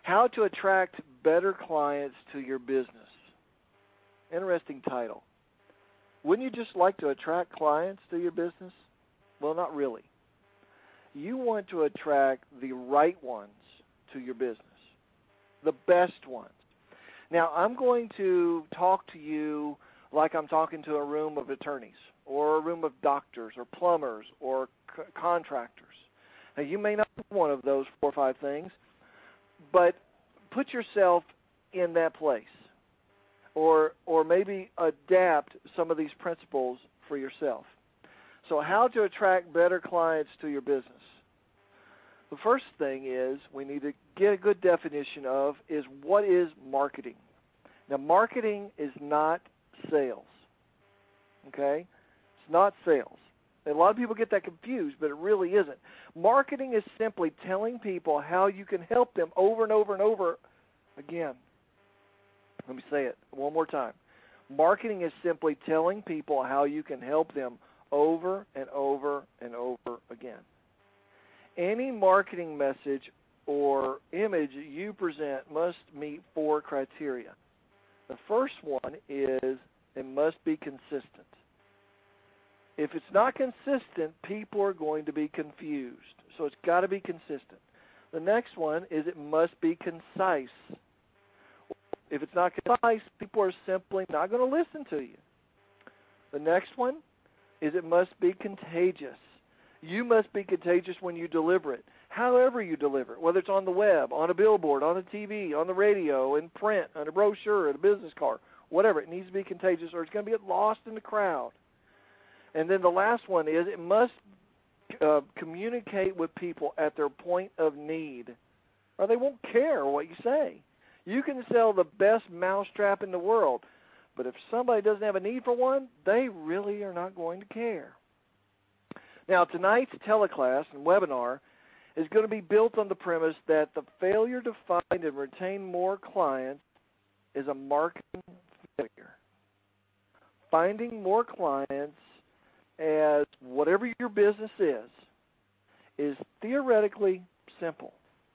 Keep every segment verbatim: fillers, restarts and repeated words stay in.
How to attract better clients to your business. Interesting title. Wouldn't you just like to attract clients to your business? Well, not really. You want to attract the right ones to your business, the best ones. Now, I'm going to talk to you like I'm talking to a room of attorneys or a room of doctors or plumbers or c- contractors. Now, you may not be one of those four or five things, but put yourself in that place, or or maybe adapt some of these principles for yourself. So how to attract better clients to your business. The first thing is we need to get a good definition of is what is marketing. Now, marketing is not sales, okay? It's not sales. A lot of people get that confused, but it really isn't. Marketing is simply telling people how you can help them over and over and over again. Let me say it one more time. Marketing is simply telling people how you can help them over and over and over again. Any marketing message or image you present must meet four criteria. The first one is it must be consistent. If it's not consistent, people are going to be confused. So it's got to be consistent. The next one is it must be concise. If it's not concise, people are simply not going to listen to you. The next one is it must be contagious. You must be contagious when you deliver it, however you deliver it, whether it's on the web, on a billboard, on a T V, on the radio, in print, on a brochure, on a business card, whatever. It needs to be contagious or it's going to get lost in the crowd. And then the last one is it must uh, communicate with people at their point of need, or they won't care what you say. You can sell the best mousetrap in the world, but if somebody doesn't have a need for one, they really are not going to care. Now, tonight's teleclass and webinar is going to be built on the premise that the failure to find and retain more clients is a marketing failure. Finding more clients as whatever your business is, is theoretically simple.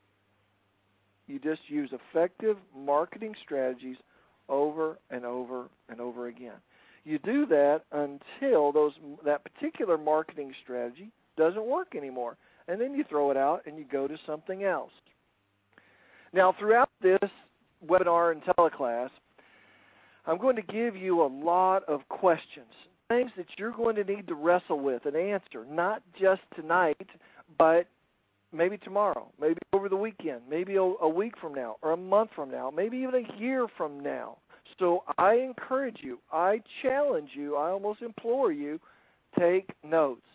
You just use effective marketing strategies over and over and over again. You do that until those that particular marketing strategy doesn't work anymore, and then you throw it out and you go to something else. Now, throughout this webinar and teleclass, I'm going to give you a lot of questions, things that you're going to need to wrestle with and answer, not just tonight, but maybe tomorrow, maybe over the weekend, maybe a, a week from now, or a month from now, maybe even a year from now. So I encourage you, I challenge you, I almost implore you, take notes.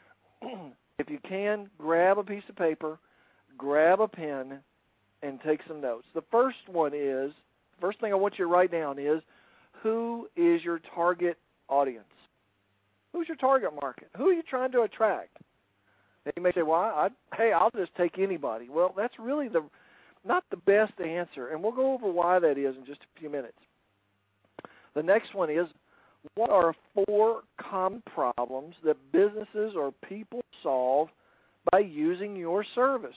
If you can, grab a piece of paper, grab a pen, and take some notes. The first one is, first thing I want you to write down is, who is your target audience? Who's your target market? Who are you trying to attract? And you may say, well, I, hey, I'll just take anybody. Well, that's really the not the best answer, and we'll go over why that is in just a few minutes. The next one is, what are four common problems that businesses or people solve by using your service?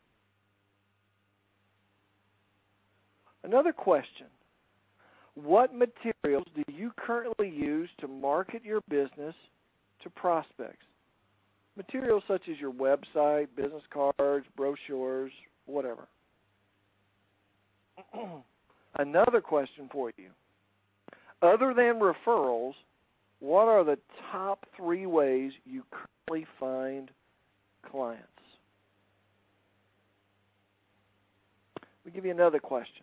Another question, what materials do you currently use to market your business to prospects? Materials such as your website, business cards, brochures, whatever. Another question for you. Other than referrals, what are the top three ways you currently find clients? We'll give you another question.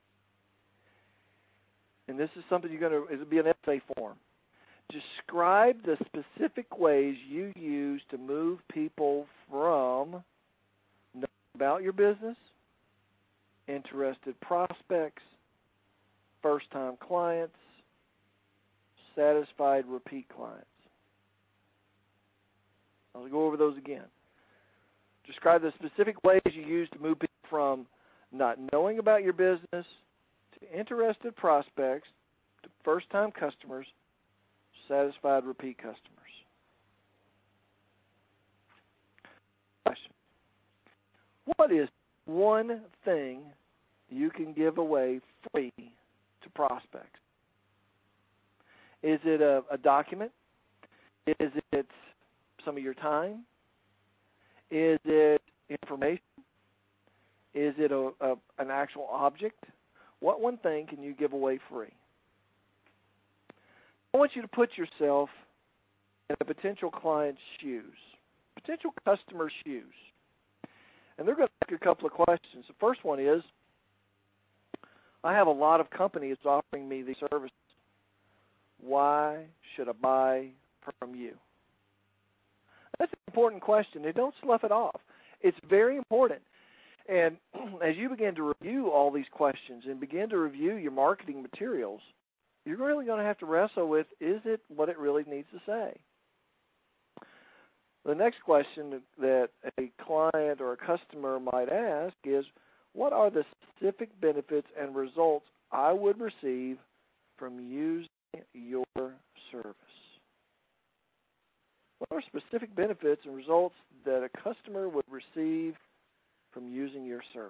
And this is something you're going to, it'll be an essay form. Describe the specific ways you use to move people from knowing about your business, interested prospects, first-time clients, satisfied repeat clients. I'll go over those again. Describe the specific ways you use to move people from not knowing about your business to interested prospects to first-time customers, satisfied repeat customers. Question. What is one thing you can give away free to prospects? Is it a, a document? Is it some of your time? Is it information? Is it a, a, an actual object? What one thing can you give away free? I want you to put yourself in a potential client's shoes, potential customer's shoes. And they're going to ask you a couple of questions. The first one is, I have a lot of companies offering me these services. Why should I buy from you? That's an important question. They don't slough it off. It's very important. And as you begin to review all these questions and begin to review your marketing materials, you're really going to have to wrestle with, is it what it really needs to say? The next question that a client or a customer might ask is, what are the specific benefits and results I would receive from using your service? What are specific benefits and results that a customer would receive from using your service?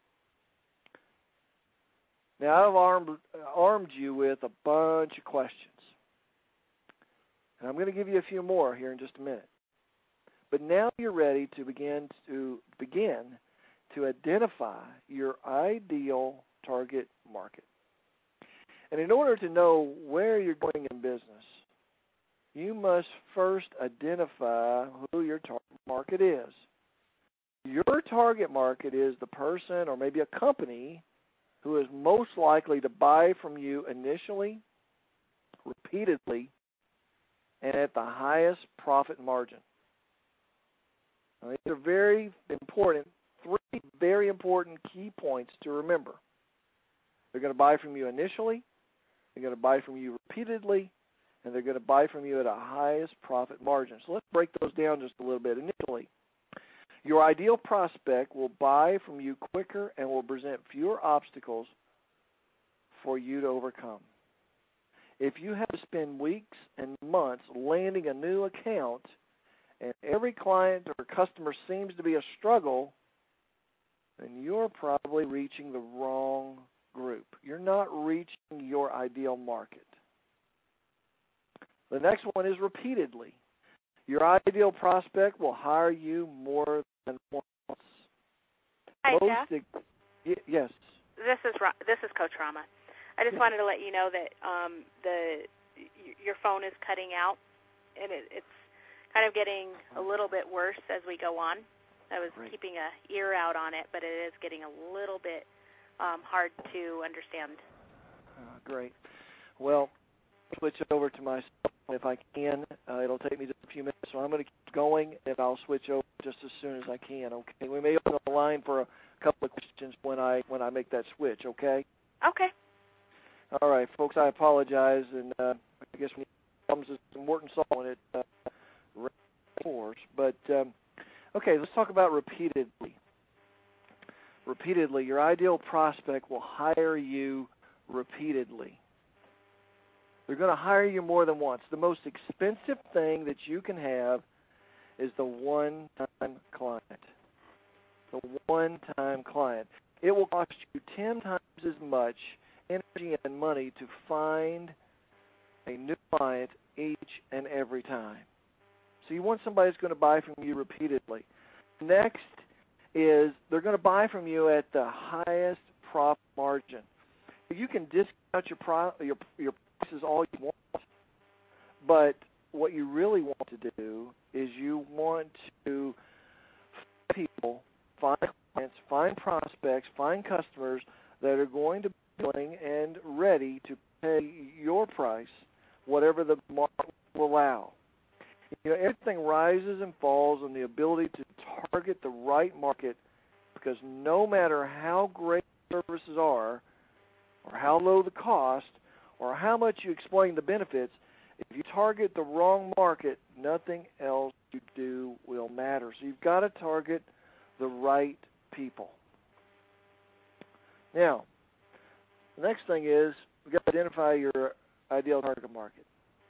Now, I've armed, armed you with a bunch of questions. And I'm going to give you a few more here in just a minute. But now you're ready to begin to begin to identify your ideal target market. And in order to know where you're going in business, you must first identify who your target market is. Your target market is the person or maybe a company who is most likely to buy from you initially, repeatedly, and at the highest profit margin. Now, these are very important, three very important key points to remember. They're going to buy from you initially, they're going to buy from you repeatedly, and they're going to buy from you at a highest profit margin. So let's break those down just a little bit. Initially, your ideal prospect will buy from you quicker and will present fewer obstacles for you to overcome. If you have to spend weeks and months landing a new account and every client or customer seems to be a struggle, then you're probably reaching the wrong group. You're not reaching your ideal market. The next one is repeatedly. Your ideal prospect will hire you more than once. Hi, Most Jeff. ex- y- yes. This is Ra- this is Coach Rama. I just Yeah. wanted to let you know that um, the y- your phone is cutting out, and it, it's kind of getting a little bit worse as we go on. I was Great. keeping a ear out on it, but it is getting a little bit um, hard to understand. Uh, great. Well, switch over to my cell phone if I can. Uh, it'll take me just a few minutes, so I'm going to keep going, and I'll switch over just as soon as I can. Okay. We may open the line for a couple of questions when I when I make that switch. Okay. Okay. All right, folks. I apologize, and uh, I guess we need problems with some Morton Salt when it uh, fours. But um, okay, let's talk about repeatedly. Repeatedly, your ideal prospect will hire you repeatedly. They're going to hire you more than once. The most expensive thing that you can have is the one-time client. The one-time client. It will cost you ten times as much energy and money to find a new client each and every time. So you want somebody that's going to buy from you repeatedly. Next is they're going to buy from you at the highest profit margin. You can discount your pro, your your prices all you want, but what you really want to do is you want to find people, find clients, find prospects, find customers that are going to be willing and ready to pay your price, whatever the market will allow. You know, everything rises and falls on the ability to target the right market, because no matter how great services are, or how low the cost, or how much you explain the benefits, if you target the wrong market, nothing else you do will matter. So you've got to target the right people. Now, the next thing is you've got to identify your ideal target market.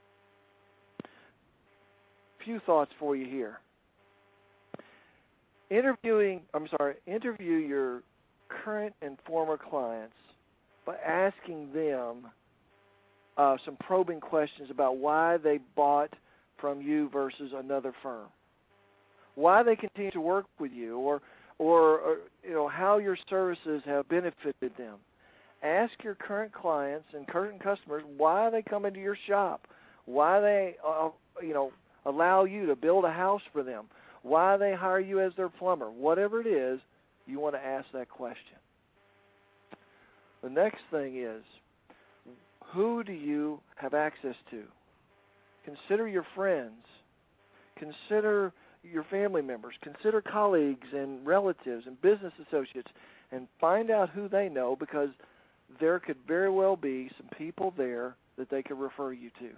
A few thoughts for you here. Interviewing, I'm sorry, interview your current and former clients by asking them uh, some probing questions about why they bought from you versus another firm, why they continue to work with you, or, or, or you know, how your services have benefited them. Ask your current clients and current customers why they come into your shop, why they, uh, you know, allow you to build a house for them, why they hire you as their plumber. Whatever it is, you want to ask that question. The next thing is, who do you have access to? Consider your friends. Consider your family members. Consider colleagues and relatives and business associates, and find out who they know, because there could very well be some people there that they could refer you to.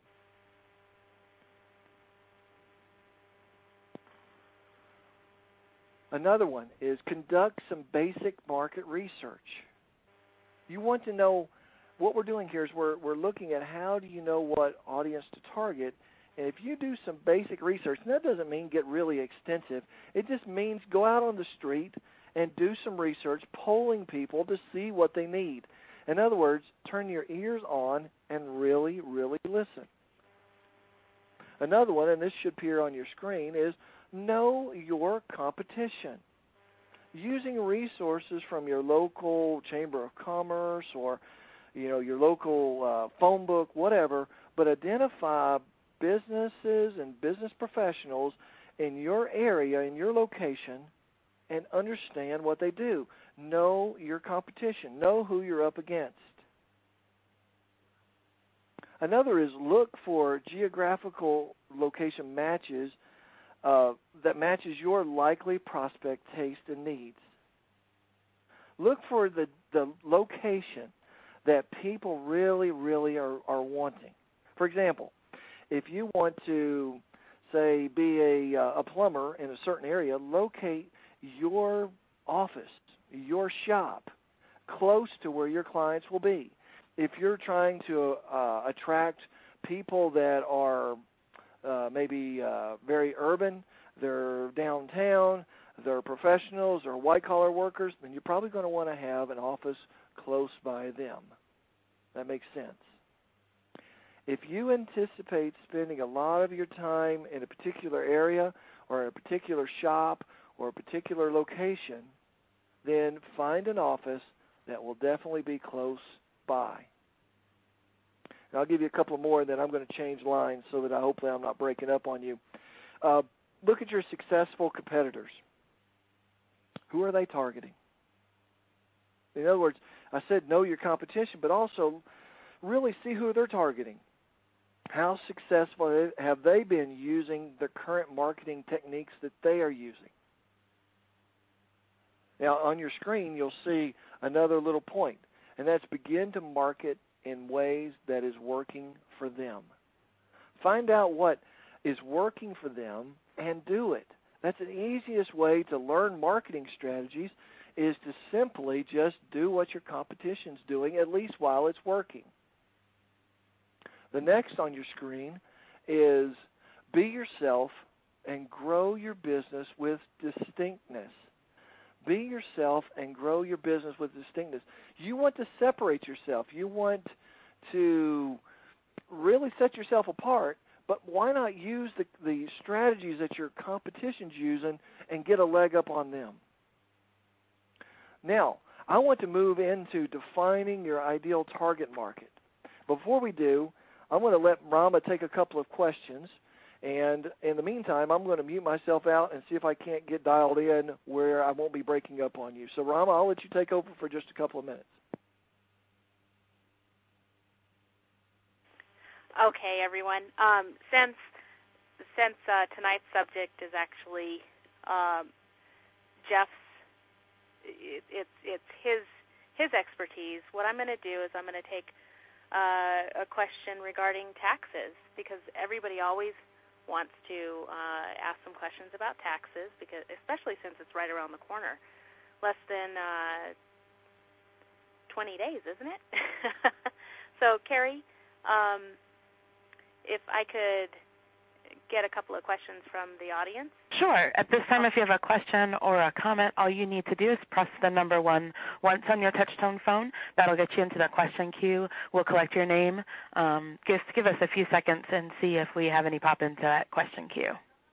Another one is conduct some basic market research. You want to know, what we're doing here is we're, we're looking at how do you know what audience to target. And if you do some basic research, and that doesn't mean get really extensive, it just means go out on the street and do some research, polling people to see what they need. In other words, turn your ears on and really, really listen. Another one, and this should appear on your screen, is know your competition. Using resources from your local Chamber of Commerce or, you know, your local uh, phone book, whatever, but identify businesses and business professionals in your area, in your location, and understand what they do. Know your competition. Know who you're up against. Another is look for geographical location matches uh, that matches your likely prospect taste and needs. Look for the, the location that people really, really are, are wanting. For example, if you want to, say, be a, uh, a plumber in a certain area, locate your office, your shop, close to where your clients will be. If you're trying to uh, attract people that are uh, maybe uh, very urban, they're downtown, they're professionals or white-collar workers, then you're probably going to want to have an office close by them. That makes sense. If you anticipate spending a lot of your time in a particular area or a particular shop or a particular location, then find an office that will definitely be close by. And I'll give you a couple more, and then I'm going to change lines so that I hopefully I'm not breaking up on you. Uh, look at your successful competitors. Who are they targeting? In other words, I said know your competition, but also really see who they're targeting. How successful have they been using the current marketing techniques that they are using? Now, on your screen, you'll see another little point, and that's begin to market in ways that is working for them. Find out what is working for them and do it. That's the easiest way to learn marketing strategies, is to simply just do what your competition's doing, at least while it's working. The next on your screen is be yourself and grow your business with distinctness. Be yourself and grow your business with distinctness. You want to separate yourself. You want to really set yourself apart, but why not use the, the strategies that your competition's using and get a leg up on them? Now, I want to move into defining your ideal target market. Before we do, I'm going to let Rama take a couple of questions, and in the meantime, I'm going to mute myself out and see if I can't get dialed in where I won't be breaking up on you. So, Rama, I'll let you take over for just a couple of minutes. Okay, everyone. Um, since since uh, tonight's subject is actually um, Jeff's, it, it's it's his his expertise. What I'm going to do is I'm going to take uh, a question regarding taxes, because everybody always wants to uh, ask some questions about taxes, because especially since it's right around the corner, less than uh, twenty days, isn't it? So, Carrie, um, if I could get a couple of questions from the audience? Sure. At this time, if you have a question or a comment, all you need to do is press the number one once on your touch-tone phone. That'll get you into the question queue. We'll collect your name. Um, just give us a few seconds and see if we have any pop into that question queue.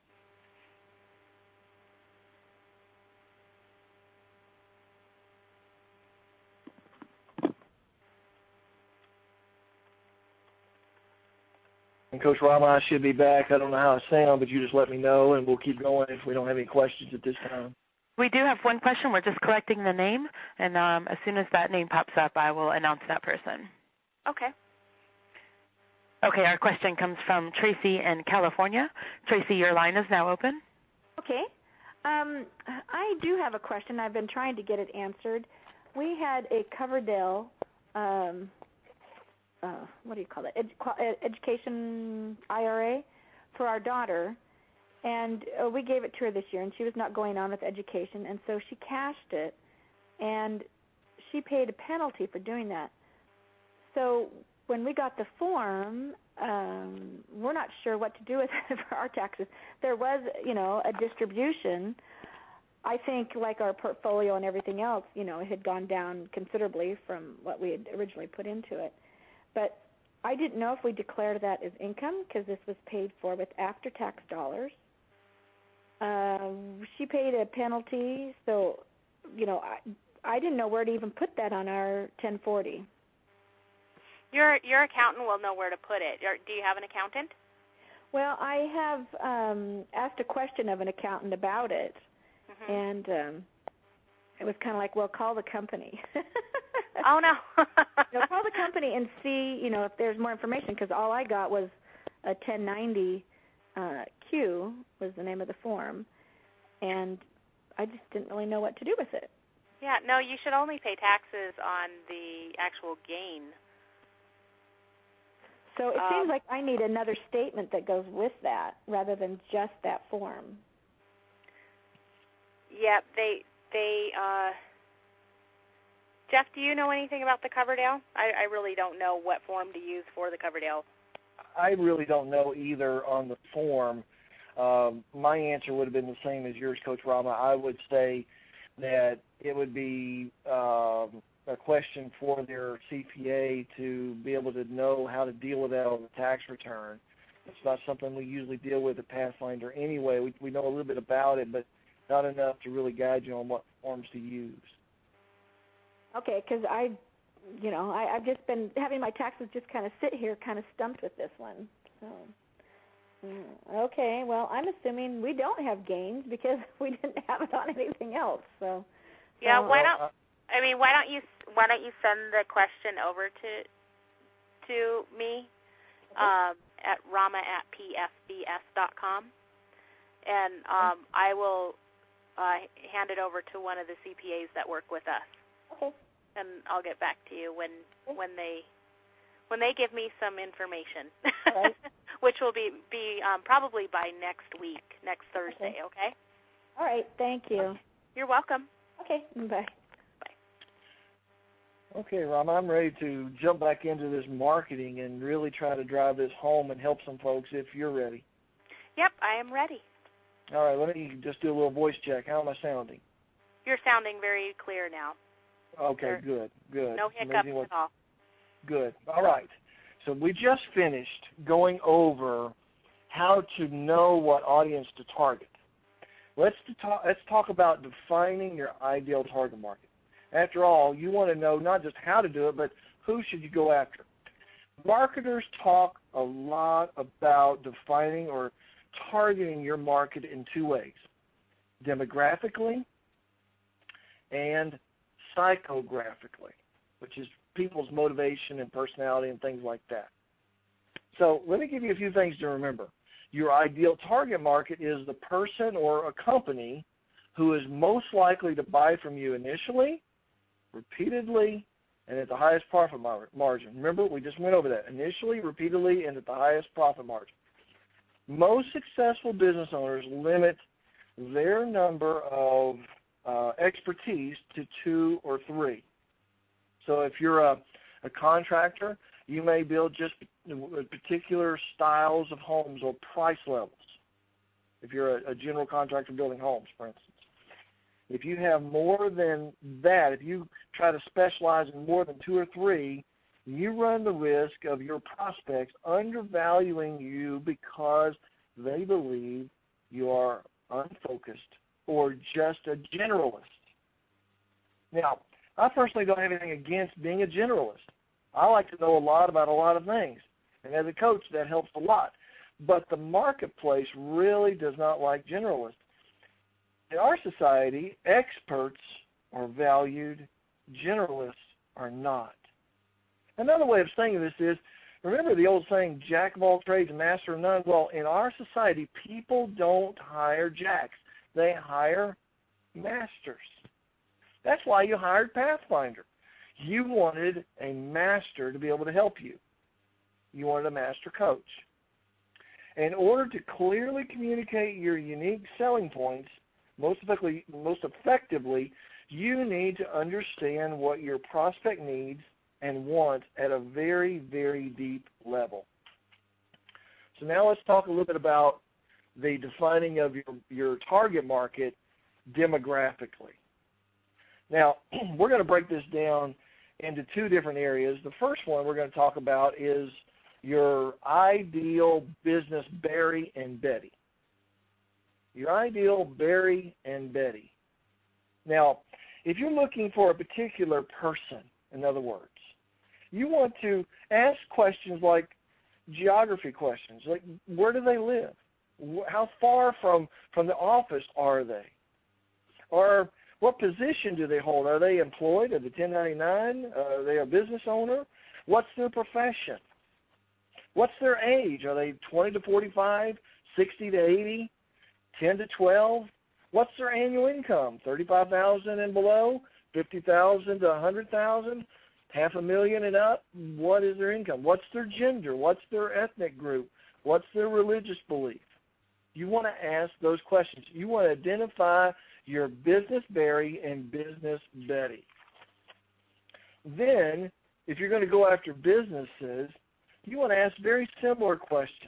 And Coach Rama, I should be back. I don't know how I sound, but you just let me know, and we'll keep going if we don't have any questions at this time. We do have one question. We're just collecting the name, and um, as soon as that name pops up, I will announce that person. Okay. Okay, our question comes from Tracy in California. Tracy, your line is now open. Okay. Um, I do have a question. I've been trying to get it answered. We had a Coverdale um Uh, what do you call it, Ed- education I R A for our daughter, and uh, we gave it to her this year, and she was not going on with education, and so she cashed it, and she paid a penalty for doing that. So when we got the form, um, we're not sure what to do with it for our taxes. There was, you know, a distribution. I think, like our portfolio and everything else, you know, it had gone down considerably from what we had originally put into it. But I didn't know if we declared that as income because this was paid for with after-tax dollars. Um, she paid a penalty, so, you know, I, I didn't know where to even put that on our ten forty. Your your accountant will know where to put it. Do you have an accountant? Well, I have um, asked a question of an accountant about it, mm-hmm. and um, it was kind of like, well, call the company. Oh, no. You know, call the company and see, you know, if there's more information, because all I got was a ten ninety uh, Q was the name of the form, and I just didn't really know what to do with it. Yeah, no, you should only pay taxes on the actual gain. So it um, seems like I need another statement that goes with that rather than just that form. Yeah, they, they, uh, Jeff, do you know anything about the Coverdale? I, I really don't know what form to use for the Coverdale. I really don't know either on the form. Um, my answer would have been the same as yours, Coach Rama. I would say that it would be um, a question for their C P A to be able to know how to deal with that on the tax return. It's not something we usually deal with at Pathfinder anyway. We, we know a little bit about it, but not enough to really guide you on what forms to use. Okay, because I, you know, I, I've just been having my taxes just kind of sit here, kind of stumped with this one. So, okay, well, I'm assuming we don't have gains because we didn't have it on anything else. So, yeah, so, why don't I mean why don't you why don't you send the question over to to me okay. um, at rama at p f b s dot com, and um, okay. I will uh, hand it over to one of the C P As that work with us. Okay. And I'll get back to you when when they when they give me some information, right. which will be be um, probably by next week, next Thursday. Okay. okay. All right. Thank you. You're welcome. Okay. Bye. Bye. Okay, Rama, I'm ready to jump back into this marketing and really try to drive this home and help some folks if you're ready. Yep, I am ready. All right. Let me just do a little voice check. How am I sounding? You're sounding very clear now. Okay, there, good, good. No hiccups what, at all. Good. All right. So we just finished going over how to know what audience to target. Let's talk, let's talk about defining your ideal target market. After all, you want to know not just how to do it, but who should you go after. Marketers talk a lot about defining or targeting your market in two ways, demographically and psychographically, which is people's motivation and personality and things like that. So let me give you a few things to remember. Your ideal target market is the person or a company who is most likely to buy from you initially, repeatedly, and at the highest profit margin. Remember, we just went over that. Initially, repeatedly, and at the highest profit margin. Most successful business owners limit their number of uh, expertise to two or three. So if you're a, a contractor, you may build just particular styles of homes or price levels. if you're a, a general contractor building homes, for instance. If you have more than that, if you try to specialize in more than two or three, you run the risk of your prospects undervaluing you because they believe you are unfocused or just a generalist. Now, I personally don't have anything against being a generalist. I like to know a lot about a lot of things, and as a coach, that helps a lot. But the marketplace really does not like generalists. In our society, experts are valued, generalists are not. Another way of saying this is, remember the old saying, jack of all trades, master of none? Well, in our society, people don't hire jacks. They hire masters. That's why you hired Pathfinder. You wanted a master to be able to help you. You wanted a master coach. In order to clearly communicate your unique selling points, most effectively, most effectively, you need to understand what your prospect needs and wants at a very, very deep level. So now let's talk a little bit about the defining of your, your target market demographically. Now, we're going to break this down into two different areas. The first one we're going to talk about is your ideal business Barry and Betty. Your ideal Barry and Betty. Now, if you're looking for a particular person, in other words, you want to ask questions like geography questions, like where do they live? How far from, from the office are they? Or what position do they hold? Are they employed? Are they ten ninety-nine? Are they a business owner? What's their profession? What's their age? Are they twenty to forty-five, sixty to eighty, ten to twelve? What's their annual income? thirty-five thousand dollars and below, fifty thousand dollars to one hundred thousand dollars, half a million and up? What is their income? What's their gender? What's their ethnic group? What's their religious belief? You want to ask those questions. You want to identify your business Barry and business Betty. Then, if you're going to go after businesses, you want to ask very similar questions.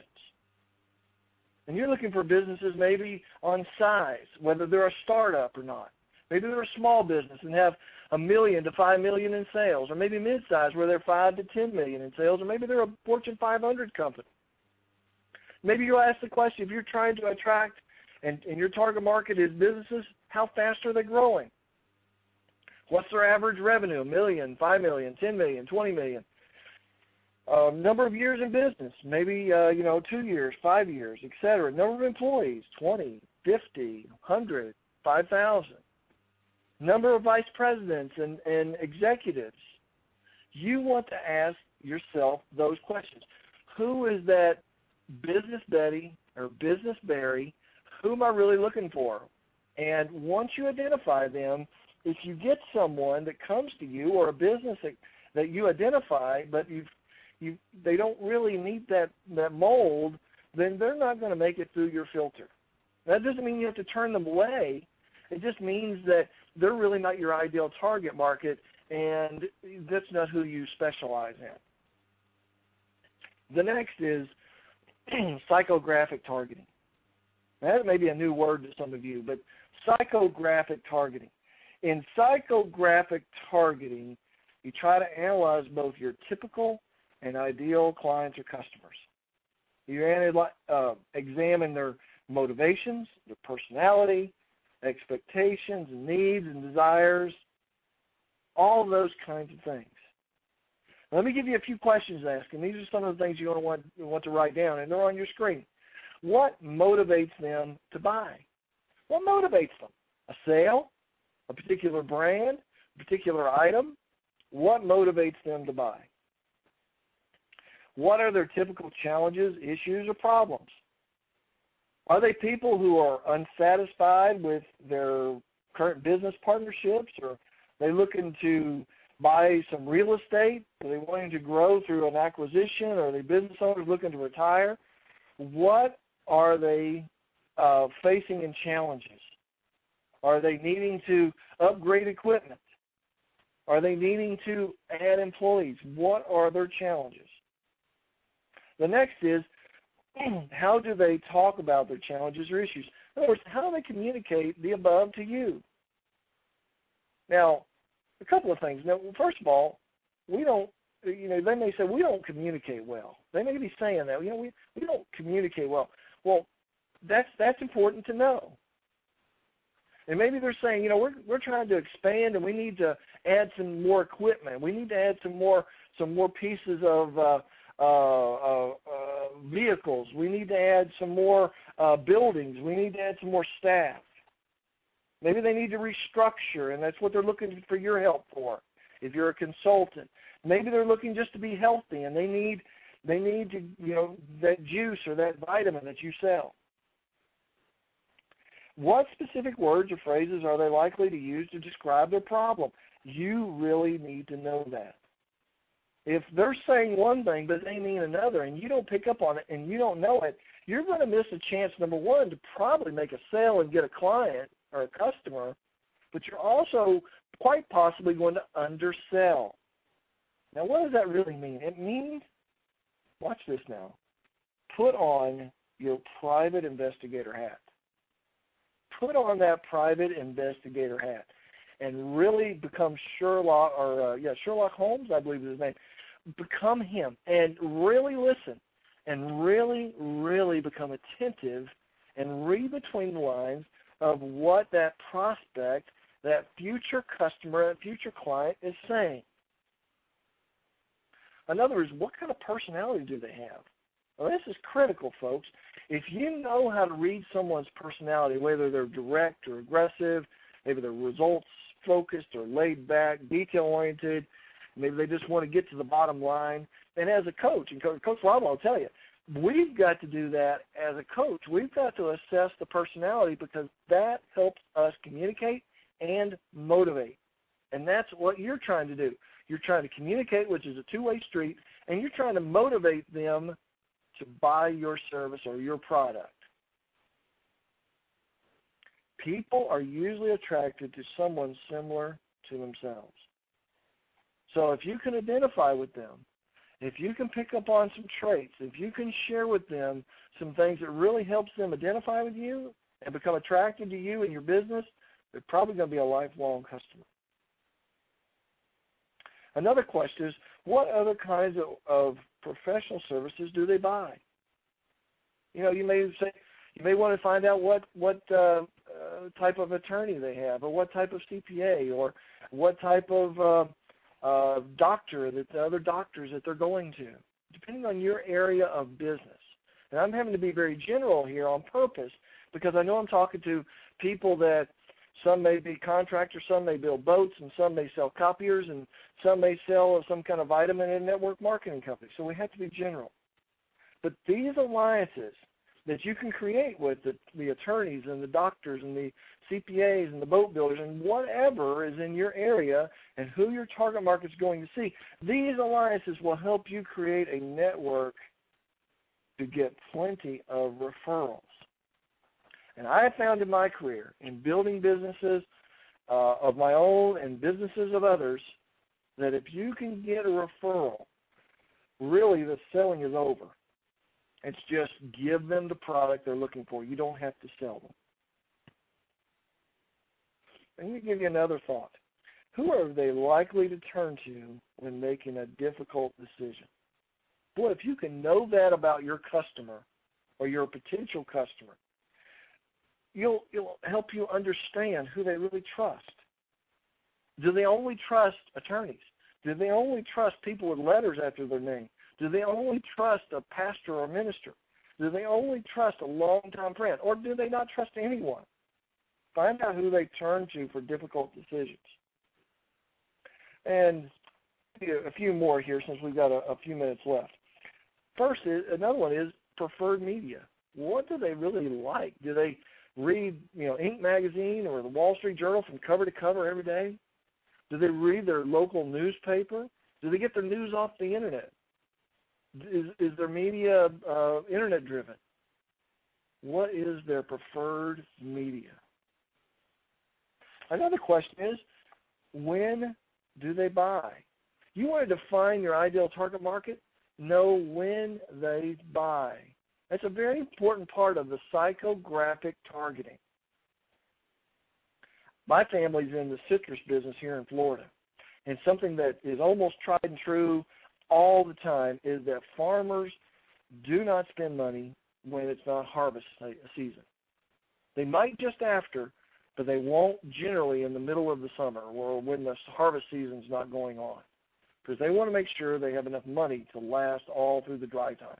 And you're looking for businesses maybe on size, whether they're a startup or not. Maybe they're a small business and have a million to five million in sales, or maybe mid-size where they're five to ten million in sales, or maybe they're a Fortune five hundred company. Maybe you'll ask the question, if you're trying to attract and, and your target market is businesses, how fast are they growing? What's their average revenue? A million, five million, ten million, twenty million. Uh, number of years in business, maybe, uh, you know, two years, five years, et cetera. Number of employees, twenty, fifty, one hundred, five thousand. Number of vice presidents and, and executives. You want to ask yourself those questions. Who is that business Betty or business Barry? Who am I really looking for? And once you identify them, if you get someone that comes to you or a business that, that you identify, but you've You, they don't really meet that, that mold, then they're not going to make it through your filter. That doesn't mean you have to turn them away. It just means that they're really not your ideal target market, and that's not who you specialize in. The next is psychographic targeting. Now, that may be a new word to some of you, but psychographic targeting. In psychographic targeting, you try to analyze both your typical and ideal clients or customers. You uh, examine their motivations, their personality, expectations, needs, and desires, all of those kinds of things. Let me give you a few questions to ask, and these are some of the things you're going to want, want to write down, and they're on your screen. What motivates them to buy? What motivates them? A sale? A particular brand? A particular item? What motivates them to buy? What are their typical challenges, issues, or problems? Are they people who are unsatisfied with their current business partnerships? Or are they looking to buy some real estate? Are they wanting to grow through an acquisition? Or are they business owners looking to retire? What are they uh, facing in challenges? Are they needing to upgrade equipment? Are they needing to add employees? What are their challenges? The next is, how do they talk about their challenges or issues? In other words, how do they communicate the above to you? Now, a couple of things. Now, first of all, we don't, you know, they may say we don't communicate well. They may be saying that, you know, we, we don't communicate well. Well, that's that's important to know. And maybe they're saying, you know, we're we're trying to expand and we need to add some more equipment. We need to add some more some more pieces of uh, uh, uh, uh, vehicles. We need to add some more uh, buildings. We need to add some more staff. Maybe they need to restructure, and that's what they're looking for your help for. If you're a consultant, maybe they're looking just to be healthy, and they need they need to, you know, that juice or that vitamin that you sell. What specific words or phrases are they likely to use to describe their problem? You really need to know that. If they're saying one thing but they mean another and you don't pick up on it and you don't know it, you're going to miss a chance, number one, to probably make a sale and get a client or a customer, but you're also quite possibly going to undersell. Now, what does that really mean? It means, watch this now, put on your private investigator hat. Put on that private investigator hat and really become Sherlock, or uh, yeah, Sherlock Holmes, I believe is his name. Become him and really listen and really, really become attentive and read between the lines of what that prospect, that future customer, that future client is saying. In other words, what kind of personality do they have? Well, this is critical, folks. If you know how to read someone's personality, whether they're direct or aggressive, maybe they're results-focused or laid-back, detail-oriented, maybe they just want to get to the bottom line, and as a coach, and Coach Rob will tell you, we've got to do that as a coach. We've got to assess the personality because that helps us communicate and motivate. And that's what you're trying to do. You're trying to communicate, which is a two-way street, and you're trying to motivate them to buy your service or your product. People are usually attracted to someone similar to themselves. So if you can identify with them, if you can pick up on some traits, if you can share with them some things that really helps them identify with you and become attracted to you and your business, they're probably going to be a lifelong customer. Another question is, what other kinds of, of professional services do they buy? You know, you may say, you may want to find out what what uh, uh, type of attorney they have, or what type of C P A, or what type of uh, uh, doctor that the other doctors that they're going to, depending on your area of business. And I'm having to be very general here on purpose because I know I'm talking to people that some may be contractors, some may build boats, and some may sell copiers, and some may sell some kind of vitamin and network marketing company. So we have to be general. But these alliances that you can create with the, the attorneys and the doctors and the C P As and the boat builders and whatever is in your area and who your target market is going to see, these alliances will help you create a network to get plenty of referrals. And I have found in my career, in building businesses uh, of my own and businesses of others, that if you can get a referral, really the selling is over. It's just give them the product they're looking for. You don't have to sell them. Let me give you another thought. Who are they likely to turn to when making a difficult decision? Boy, if you can know that about your customer or your potential customer, You'll, it'll help you understand who they really trust. Do they only trust attorneys? Do they only trust people with letters after their name? Do they only trust a pastor or minister? Do they only trust a longtime friend? Or do they not trust anyone? Find out who they turn to for difficult decisions. And a few more here since we've got a, a few minutes left. First, is, another one is preferred media. What do they really like? Do they read, you know, Inc magazine or the Wall Street Journal from cover to cover every day? Do they read their local newspaper? Do they get their news off the internet? Is, is their media uh, internet driven? What is their preferred media? Another question is, when do they buy? You want to define your ideal target market? Know when they buy. That's a very important part of the psychographic targeting. My family's in the citrus business here in Florida, and something that is almost tried and true all the time is that farmers do not spend money when it's not harvest season. They might just after, but they won't generally in the middle of the summer or when the harvest season's not going on, because they want to make sure they have enough money to last all through the dry time.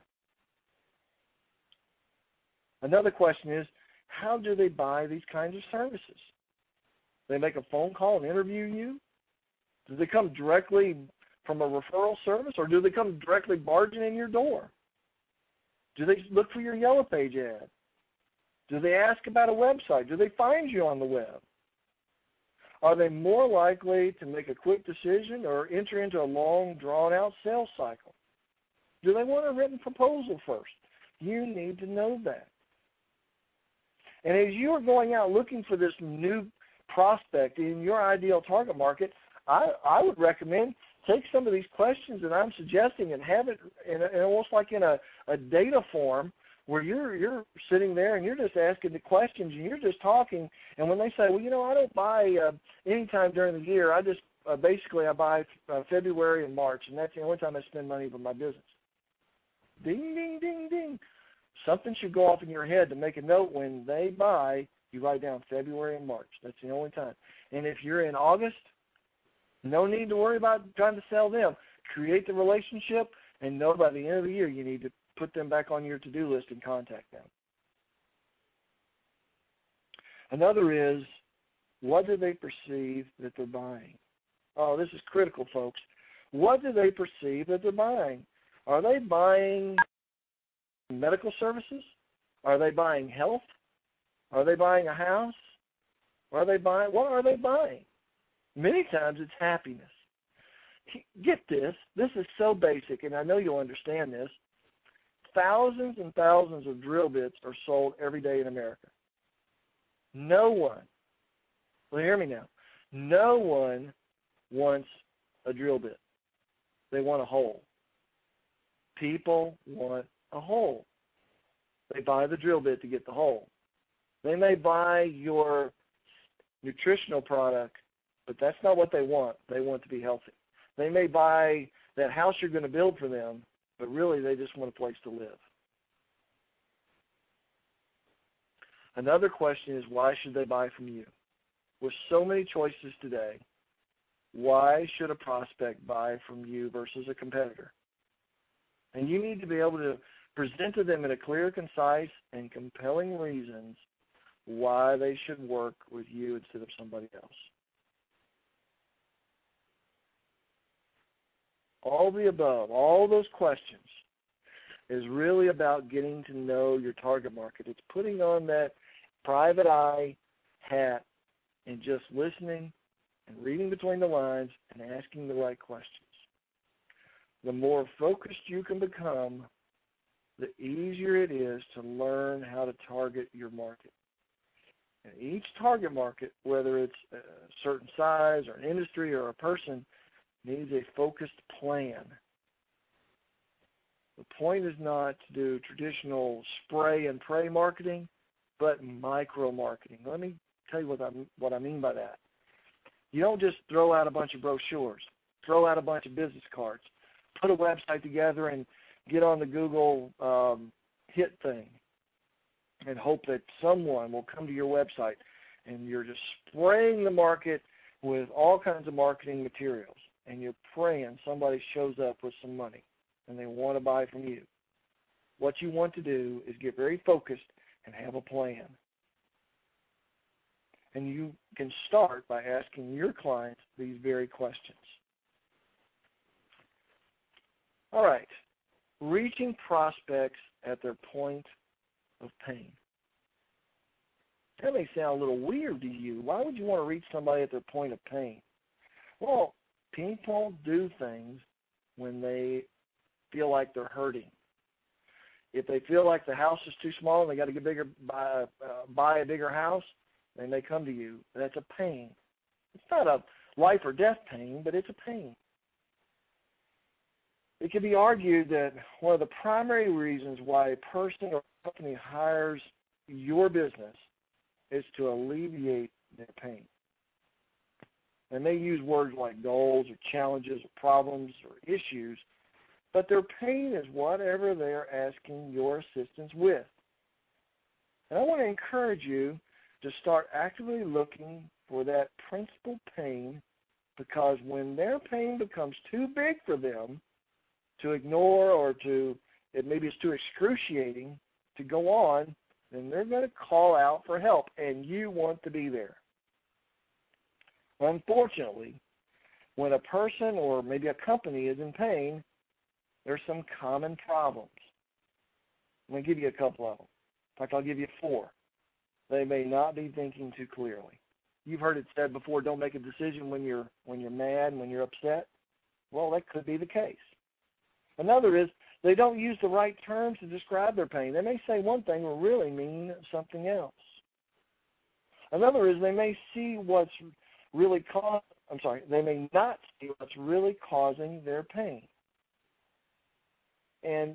Another question is, how do they buy these kinds of services? They make a phone call and interview you? Do they come directly from a referral service, or do they come directly barging in your door? Do they look for your Yellow Page ad? Do they ask about a website? Do they find you on the web? Are they more likely to make a quick decision or enter into a long, drawn-out sales cycle? Do they want a written proposal first? You need to know that. And as you are going out looking for this new prospect in your ideal target market, I, I would recommend take some of these questions that I'm suggesting and have it in, a, in almost like in a, a data form where you're you're sitting there and you're just asking the questions and you're just talking. And when they say, well, you know, I don't buy uh, any time during the year. I just uh, basically I buy uh, February and March, and that's the only time I spend money for my business. Ding, ding, ding, ding. Something should go off in your head to make a note when they buy. You write down February and March. That's the only time. And if you're in August, no need to worry about trying to sell them. Create the relationship and know by the end of the year you need to put them back on your to-do list and contact them. Another is, what do they perceive that they're buying? Oh, this is critical, folks. What do they perceive that they're buying? Are they buying medical services? Are they buying health? Are they buying a house? Are they buying, what are they buying? Many times it's happiness. Get this. This is so basic, and I know you'll understand this. Thousands and thousands of drill bits are sold every day in America. No one, well, hear me now, no one wants a drill bit. They want a hole. People want a hole. They buy the drill bit to get the hole. They may buy your nutritional product, but that's not what they want. They want to be healthy. They may buy that house you're going to build for them, but really they just want a place to live. Another question is, why should they buy from you? With so many choices today, why should a prospect buy from you versus a competitor? And you need to be able to present to them in a clear, concise, and compelling reasons why they should work with you instead of somebody else. All the above, all those questions is really about getting to know your target market. It's putting on that private eye hat and just listening and reading between the lines and asking the right questions. The more focused you can become, the easier it is to learn how to target your market. And each target market, whether it's a certain size or an industry or a person, needs a focused plan. The point is not to do traditional spray and pray marketing, but micro marketing. Let me tell you what I, what I mean by that. You don't just throw out a bunch of brochures, throw out a bunch of business cards, put a website together and get on the Google um, hit thing and hope that someone will come to your website, and you're just spraying the market with all kinds of marketing materials, and you're praying somebody shows up with some money and they want to buy from you. What you want to do is get very focused and have a plan. And you can start by asking your clients these very questions. All right, reaching prospects at their point of pain. That may sound a little weird to you. Why would you want to reach somebody at their point of pain? Well, people do things when they feel like they're hurting. If they feel like the house is too small and they got to get bigger, buy, uh, buy a bigger house, then they come to you. That's a pain. It's not a life or death pain, but it's a pain. It can be argued that one of the primary reasons why a person or company hires your business is to alleviate their pain. They may use words like goals or challenges or problems or issues, but their pain is whatever they're asking your assistance with. And I want to encourage you to start actively looking for that principal pain, because when their pain becomes too big for them to ignore, or to, it maybe it's too excruciating to go on, then they're going to call out for help, and you want to be there. Unfortunately, when a person or maybe a company is in pain, there's some common problems. I'm going to give you a couple of them. In fact, I'll give you four. They may not be thinking too clearly. You've heard it said before, don't make a decision when you're when you're mad and when you're upset. Well, that could be the case. Another is they don't use the right terms to describe their pain. They may say one thing and really mean something else. Another is they may see what's really causing, I'm sorry, they may not see what's really causing their pain. And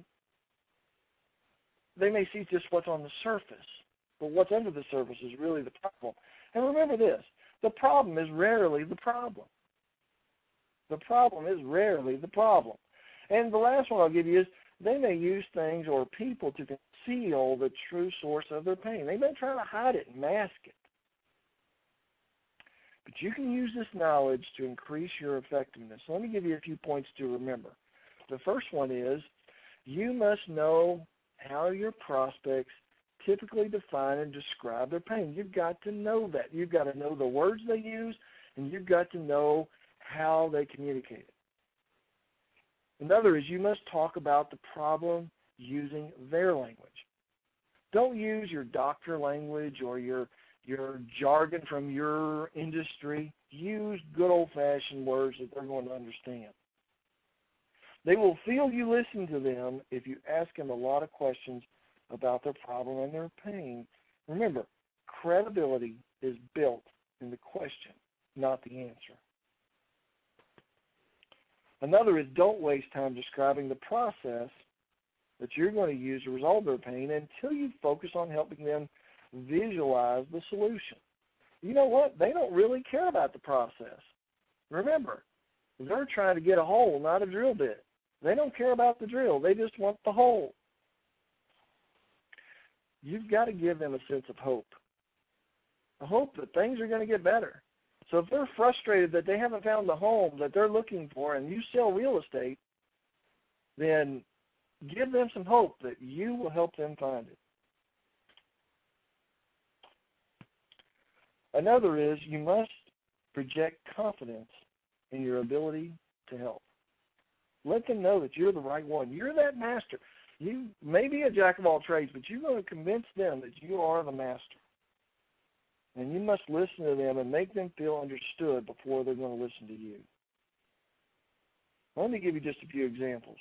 they may see just what's on the surface, but what's under the surface is really the problem. And remember this, the problem is rarely the problem. The problem is rarely the problem. And the last one I'll give you is they may use things or people to conceal the true source of their pain. They may try to hide it and mask it. But you can use this knowledge to increase your effectiveness. So let me give you a few points to remember. The first one is you must know how your prospects typically define and describe their pain. You've got to know that. You've got to know the words they use, and you've got to know how they communicate it. Another is you must talk about the problem using their language. Don't use your doctor language or your your jargon from your industry. Use good old-fashioned words that they're going to understand. They will feel you listen to them if you ask them a lot of questions about their problem and their pain. Remember, credibility is built in the question, not the answer. Another is don't waste time describing the process that you're going to use to resolve their pain until you focus on helping them visualize the solution. You know what? They don't really care about the process. Remember, they're trying to get a hole, not a drill bit. They don't care about the drill. They just want the hole. You've got to give them a sense of hope, a hope that things are going to get better. So if they're frustrated that they haven't found the home that they're looking for and you sell real estate, then give them some hope that you will help them find it. Another is you must project confidence in your ability to help. Let them know that you're the right one. You're that master. You may be a jack of all trades, but you're going to convince them that you are the master. And you must listen to them and make them feel understood before they're going to listen to you. Let me give you just a few examples.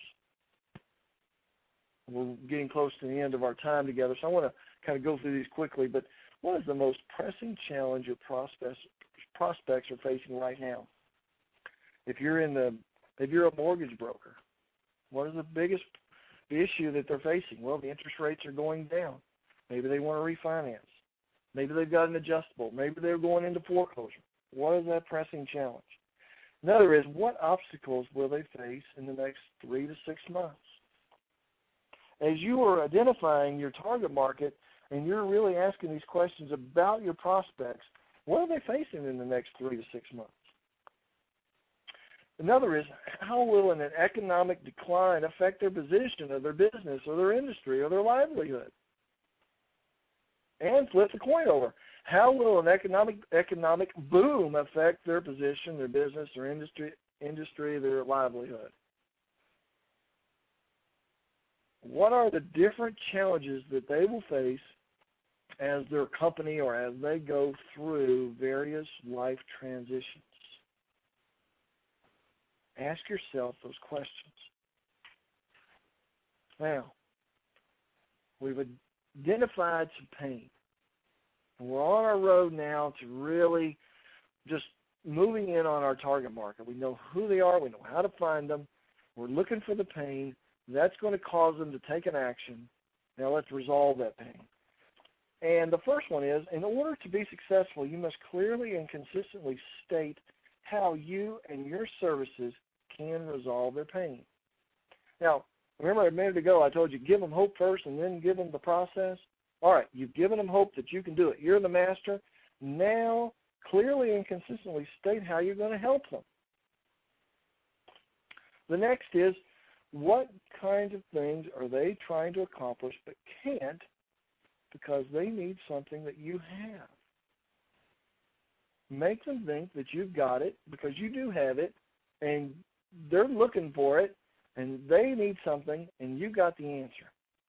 We're getting close to the end of our time together, so I want to kind of go through these quickly. But what is the most pressing challenge your prospects prospects are facing right now? If you're in the if you're a mortgage broker, what is the biggest issue that they're facing? Well, the interest rates are going down. Maybe they want to refinance. Maybe they've got an adjustable. Maybe they're going into foreclosure. What is that pressing challenge? Another is, what obstacles will they face in the next three to six months? As you are identifying your target market and you're really asking these questions about your prospects, what are they facing in the next three to six months? Another is, how will an economic decline affect their position or their business or their industry or their livelihood? And flip the coin over. How will an economic economic boom affect their position, their business, their industry, industry, their livelihood? What are the different challenges that they will face as their company or as they go through various life transitions? Ask yourself those questions. Now, we've identified some pain. And we're on our road now to really just moving in on our target market. We know who they are. We know how to find them. We're looking for the pain. That's going to cause them to take an action. Now let's resolve that pain. And the first one is, in order to be successful, you must clearly and consistently state how you and your services can resolve their pain. Now, remember a minute ago I told you give them hope first and then give them the process? All right, you've given them hope that you can do it. You're the master. Now, clearly and consistently state how you're going to help them. The next is, what kinds of things are they trying to accomplish but can't because they need something that you have? Make them think that you've got it because you do have it, and they're looking for it, and they need something, and you got the answer.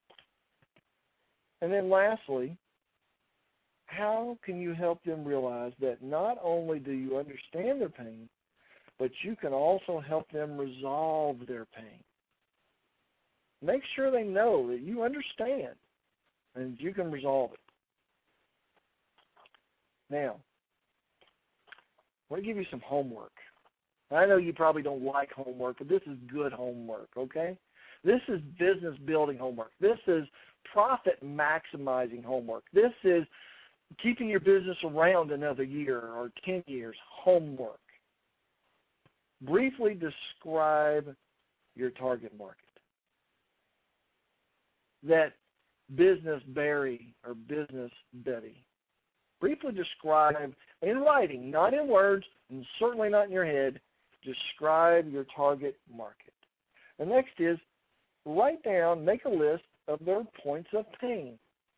And then lastly, how can you help them realize that not only do you understand their pain, but you can also help them resolve their pain? Make sure they know that you understand and you can resolve it. Now, I want to give you some homework. I know you probably don't like homework, but this is good homework, okay? This is business building homework. This is profit maximizing homework. This is keeping your business around another year or ten years homework. Briefly describe your target market. That business Barry or business Betty. Briefly describe in writing, not in words, and certainly not in your head, describe your target market. The next is write down, make a list of their points of pain.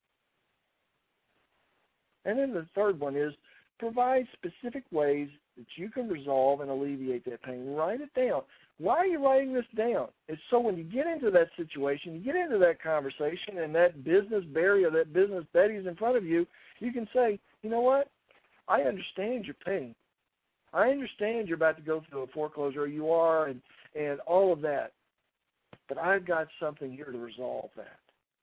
And then the third one is provide specific ways that you can resolve and alleviate that pain. Write it down. Why are you writing this down? It's so when you get into that situation, you get into that conversation, and that business Barry or that business Betty's in front of you, you can say, you know what? I understand your pain. I understand you're about to go through a foreclosure, or you are, and, and all of that. But I've got something here to resolve that.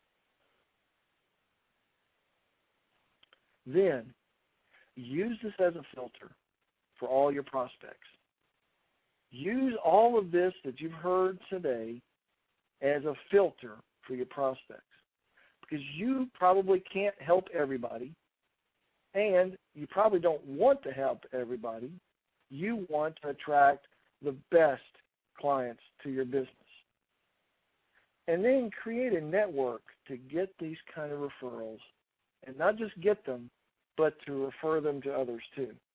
Then, use this as a filter for all your prospects. Use all of this that you've heard today as a filter for your prospects, because you probably can't help everybody, and you probably don't want to help everybody. You want to attract the best clients to your business. And then create a network to get these kind of referrals, and not just get them, but to refer them to others too.